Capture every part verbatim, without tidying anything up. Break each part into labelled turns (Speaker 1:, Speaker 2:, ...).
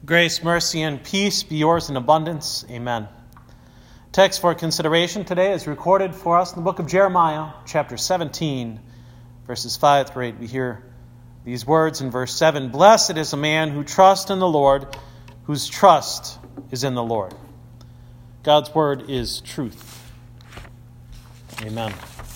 Speaker 1: Grace, mercy, and peace be yours in abundance. Amen. Text for consideration today is recorded for us in the book of Jeremiah, chapter seventeen, verses five through eight. We hear these words in verse seven. Blessed is a man who trusts in the Lord, whose trust is in the Lord. God's word is truth. Amen.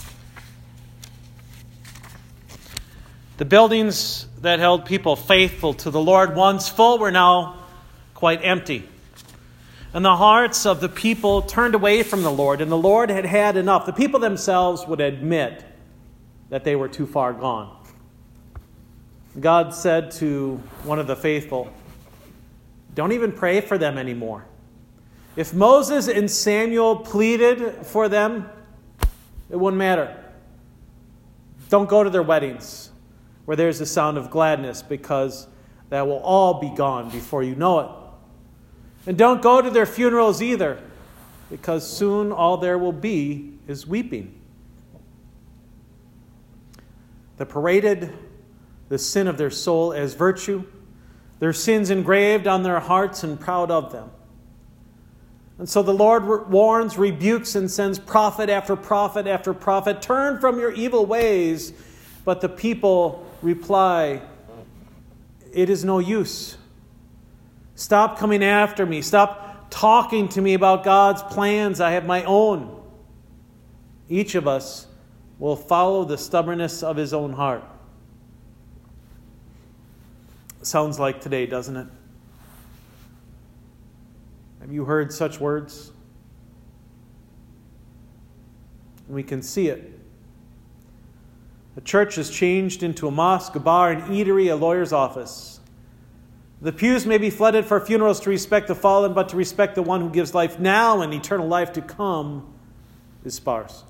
Speaker 1: The buildings that held people faithful to the Lord, once full, were now quite empty. And the hearts of the people turned away from the Lord, and the Lord had had enough. The people themselves would admit that they were too far gone. God said to one of the faithful, don't even pray for them anymore. If Moses and Samuel pleaded for them, it wouldn't matter. Don't go to their weddings where there's a sound of gladness, because that will all be gone before you know it. And don't go to their funerals either, because soon all there will be is weeping. They paraded the sin of their soul as virtue, their sins engraved on their hearts and proud of them. And so the Lord warns, rebukes, and sends prophet after prophet after prophet. Turn from your evil ways. But the people reply, it is no use. Stop coming after me. Stop talking to me about God's plans. I have my own. Each of us will follow the stubbornness of his own heart. Sounds like today, doesn't it? Have you heard such words? We can see it. The church has changed into a mosque, a bar, an eatery, a lawyer's office. The pews may be flooded for funerals to respect the fallen, but to respect the one who gives life now and eternal life to come is sparse.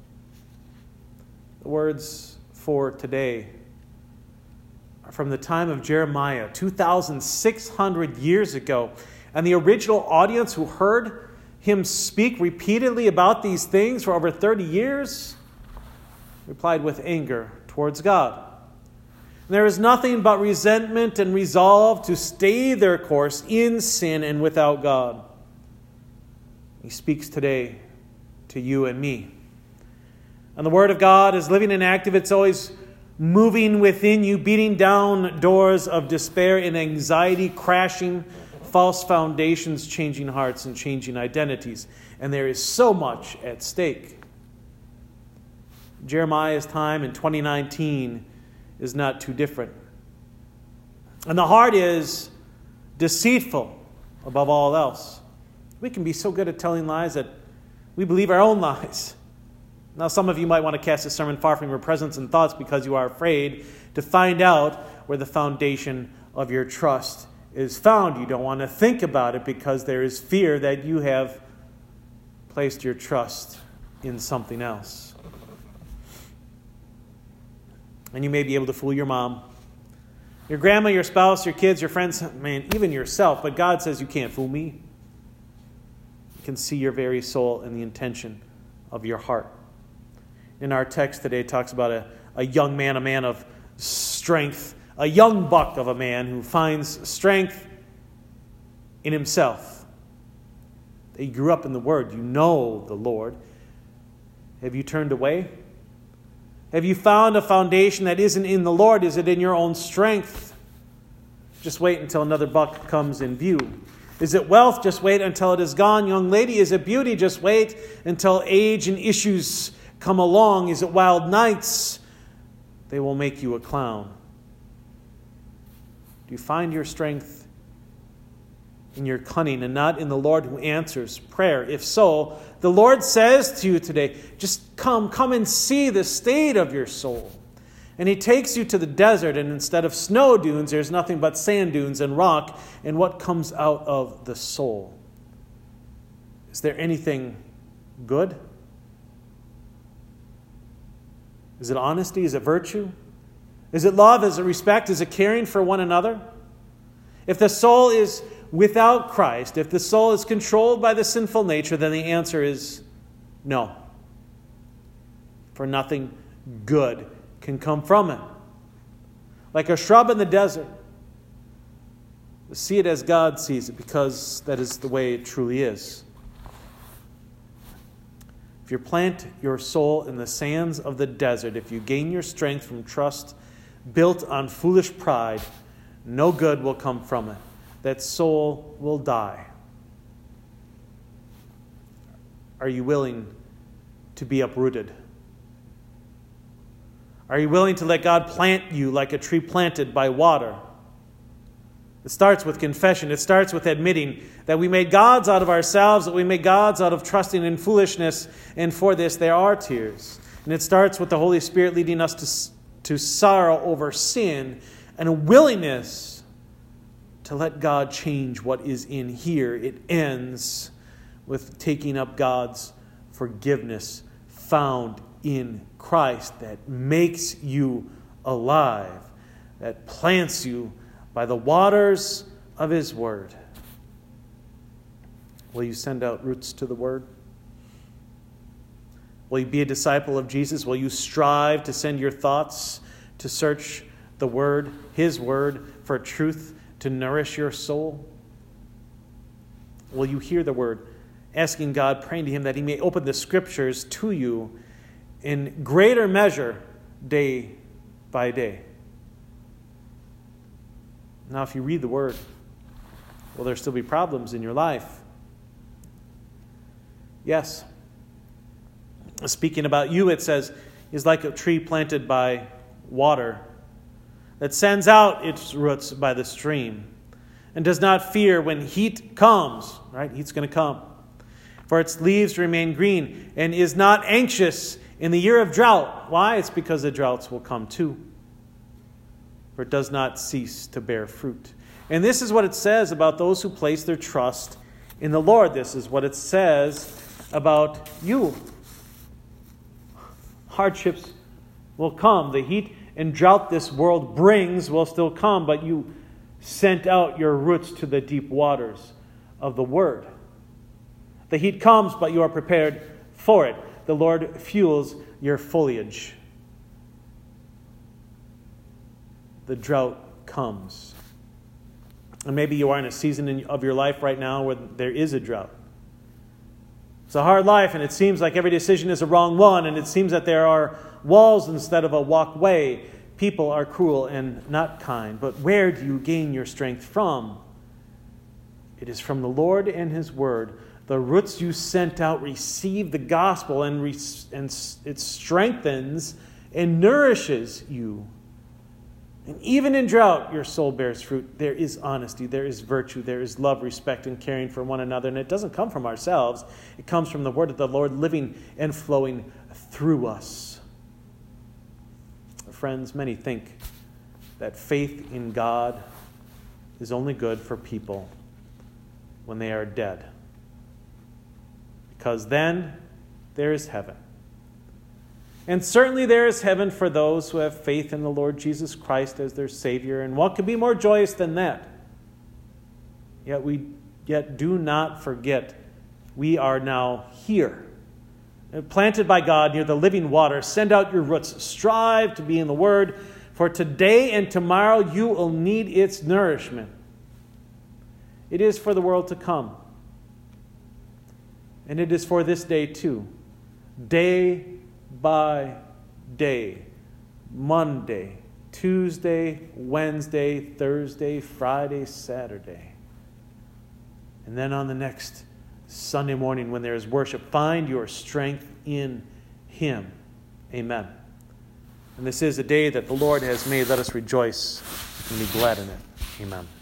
Speaker 1: The words for today are from the time of Jeremiah, two thousand six hundred years ago. And the original audience who heard him speak repeatedly about these things for over thirty years replied with anger towards God. And there is nothing but resentment and resolve to stay their course in sin and without God. He speaks today to you and me. And the Word of God is living and active. It's always moving within you, beating down doors of despair and anxiety, crashing false foundations, changing hearts and changing identities. And there is so much at stake. Jeremiah's time in twenty nineteen is not too different. And the heart is deceitful above all else. We can be so good at telling lies that we believe our own lies. Now, some of you might want to cast a sermon far from your presence and thoughts because you are afraid to find out where the foundation of your trust is found. You don't want to think about it because there is fear that you have placed your trust in something else. And you may be able to fool your mom, your grandma, your spouse, your kids, your friends, man, even yourself. But God says you can't fool me. You can see your very soul and the intention of your heart. In our text today, it talks about a, a young man, a man of strength, a young buck of a man who finds strength in himself. He grew up in the Word. You know the Lord. Have you turned away? Have you found a foundation that isn't in the Lord? Is it in your own strength? Just wait until another buck comes in view. Is it wealth? Just wait until it is gone. Young lady, is it beauty? Just wait until age and issues come along. Is it wild nights? They will make you a clown. Do you find your strength in your cunning and not in the Lord who answers prayer? If so, the Lord says to you today, just come, come and see the state of your soul. And he takes you to the desert, and instead of snow dunes, there's nothing but sand dunes and rock, and what comes out of the soul. Is there anything good? Is it honesty? Is it virtue? Is it love? Is it respect? Is it caring for one another? If the soul is without Christ, if the soul is controlled by the sinful nature, then the answer is no. For nothing good can come from it. Like a shrub in the desert, See it as God sees it, because that is the way it truly is. If you plant your soul in the sands of the desert, if you gain your strength from trust built on foolish pride, no good will come from it. That soul will die. Are you willing to be uprooted? Are you willing to let God plant you like a tree planted by water? It starts with confession. It starts with admitting that we made gods out of ourselves, that we made gods out of trusting in foolishness, and for this there are tears. And it starts with the Holy Spirit leading us to, to sorrow over sin and a willingness to let God change what is in here. It ends with taking up God's forgiveness found in Christ that makes you alive, that plants you by the waters of His Word. Will you send out roots to the Word? Will you be a disciple of Jesus? Will you strive to send your thoughts to search the Word, His Word, for truth to nourish your soul? Will you hear the Word, asking God, praying to Him that He may open the Scriptures to you in greater measure day by day? Now, if you read the Word, will there still be problems in your life? Yes. Speaking about you, it says, is like a tree planted by water that sends out its roots by the stream and does not fear when heat comes. Right? Heat's going to come. For its leaves remain green and is not anxious in the year of drought. Why? It's because the droughts will come too. For it does not cease to bear fruit. And this is what it says about those who place their trust in the Lord. This is what it says about you. Hardships will come. The heat and drought this world brings will still come, but you sent out your roots to the deep waters of the Word. The heat comes, but you are prepared for it. The Lord fuels your foliage. The drought comes. And maybe you are in a season in, of your life right now where there is a drought. It's a hard life, and it seems like every decision is a wrong one, and it seems that there are walls instead of a walkway. People are cruel and not kind. But where do you gain your strength from? It is from the Lord and His Word. The roots you sent out receive the gospel, and, re- and it strengthens and nourishes you. And even in drought, your soul bears fruit. There is honesty, there is virtue, there is love, respect, and caring for one another. And it doesn't come from ourselves. It comes from the Word of the Lord living and flowing through us. Friends, many think that faith in God is only good for people when they are dead. Because then there is heaven. And certainly there is heaven for those who have faith in the Lord Jesus Christ as their Savior. And what could be more joyous than that? Yet we yet do not forget we are now here. Planted by God near the living water. Send out your roots. Strive to be in the Word. For today and tomorrow you will need its nourishment. It is for the world to come. And it is for this day too. Day by day. Monday, Tuesday, Wednesday, Thursday, Friday, Saturday. And then on the next Sunday morning when there is worship, find your strength in Him. Amen. And this is a day that the Lord has made. Let us rejoice and be glad in it. Amen.